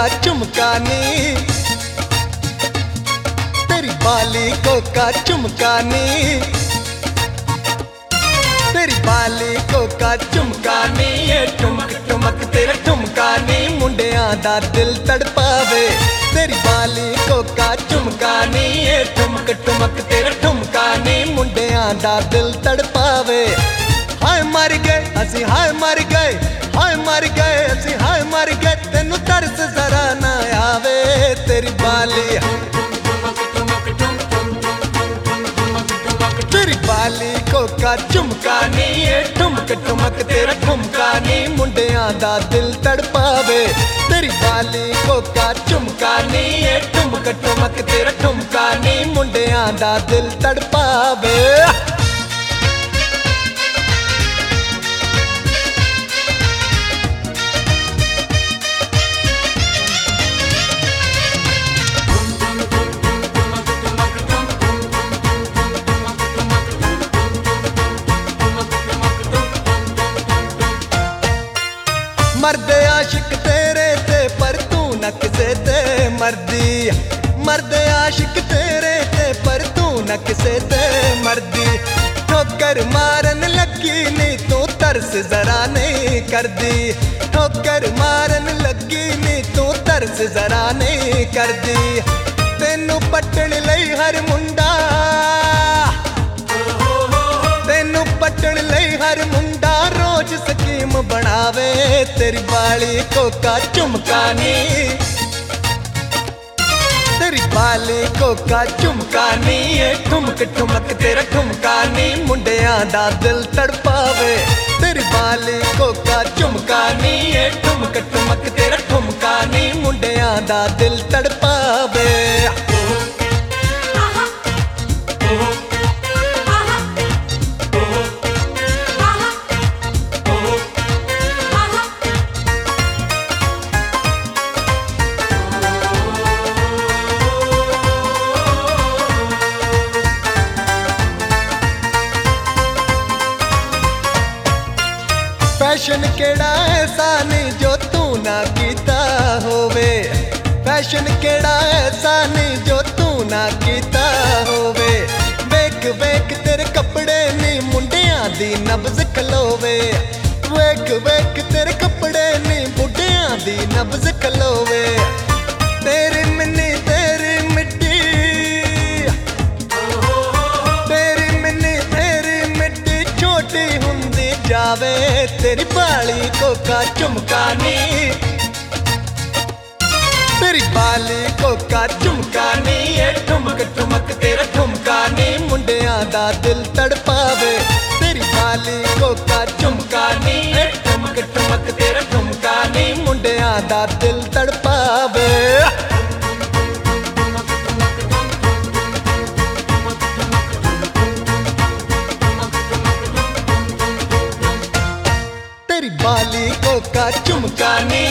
Coca झुमका नी, तेरी बाली Coca झुमका नी, तेरी बाली कोका झुमका नी। ये ठुमक ठुमक तेरा ठुमका नी, मुंडियां दा दिल तड़पावे। तेरी बाली कोका झुमका नी, ये ठुमक ठुमक तेरा ठुमका नी, मुंडियां दा दिल तड़पावे। हाय मर गए असी, हाय मर गए, हाय मर गए असी, हाय मर गए, तेनू तरस जरा ना आवे। तेरी बाली तेरी बाली कोका झुमका नी, ये ठुमक ठुमक तेरा ठुमका नी, मुंडियां दा दिल तड़पावे। तेरी बाली कोका झुमका नी, ये ठुमक ठुमक तेरा ठुमका नी, मुंडियां दा दिल तड़पावे। मर्दे आशिक तेरे ते पर तू न किसे ते मर्दी, मर्दे आशिक तेरे ते पर तू न किसे ते मर्दी। ठोकर मारन लगी नी तू तरस जरा नहीं करदी, ठोकर मारन लगी नी तू तरस जरा नहीं करदी। तेनू पट्टन लई हर मुंडा, तेनू पट्टन लई हर मुंडा रोज स्कीम बनावे। तेरी बाली कोका झुमका नी, तेरी बाली कोका झुमका नी, ये ठुमक ठुमक तेरा ठुमका नी, मुंडियां दा दिल तड़पावे। तेरी बाली कोका झुमका नी, ये ठुमक ठुमक तेरा ठुमका नी, मुंडियां दा दिल तड़पावे। फैशन केड़ा ऐसा नहीं जो तू ना कीता होवे, फैशन केड़ा ऐसा नहीं जो तू ना कीता होवे। वेख वेख तेरे कपड़े नी मुंडियां दी नब्ज खलोवे, वेख वेख तेरे कपड़े नी बुढ़ियां दी नब्ज खलोवे। तेरी मिन्नी तेरी मिट्टी, तेरी मिन्नी तेरी मिट्टी छोटी हुंदी जावे। तेरी बाली कोका झुमका नी, तेरी बाली कोका झुमका नी, ये ठुमक ठुमक तेरा ठुमका नी, मुंडियां दा दिल तड़पावे। तेरी बाली कोका झुमका नी, ये ठुमक ठुमक तेरा ठुमका नी, मुंडियां दा दिल तड़पावे। तेरी बाली कोका झुमका नी,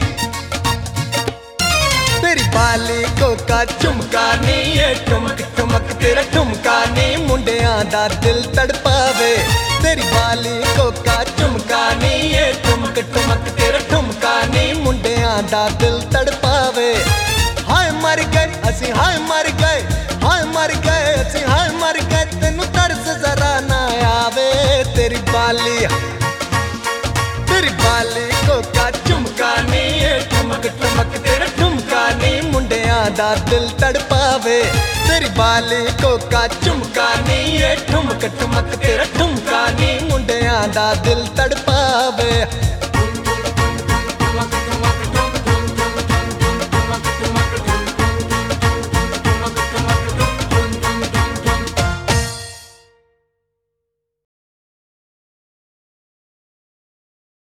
तेरी बाली कोका झुमका नी, ये ठुमक ठुमक तेरा ठुमका नी, मुंडियां दा दिल तड़पावे। तेरी बाली कोका झुमका नी, ये ठुमक ठुमक तेरा ठुमका नी, मुंडियां दा दिल तड़पावे। हाय मर गए असी, हाय मर गए, हाय मर गए असी, हाय मर गए, तेनू तरस जरा ना आवे। तेरी बाली तेरी बाली कोका झुमका नी, ये ठुमक ठुमक तेरा ठुमका नी, मुंडियां दा दिल तड़पावे। तेरी बाली कोका झुमका नी, ये ठुमक ठुमक तेरा ठुमका नी, मुंडियां दा दिल तड़पावे।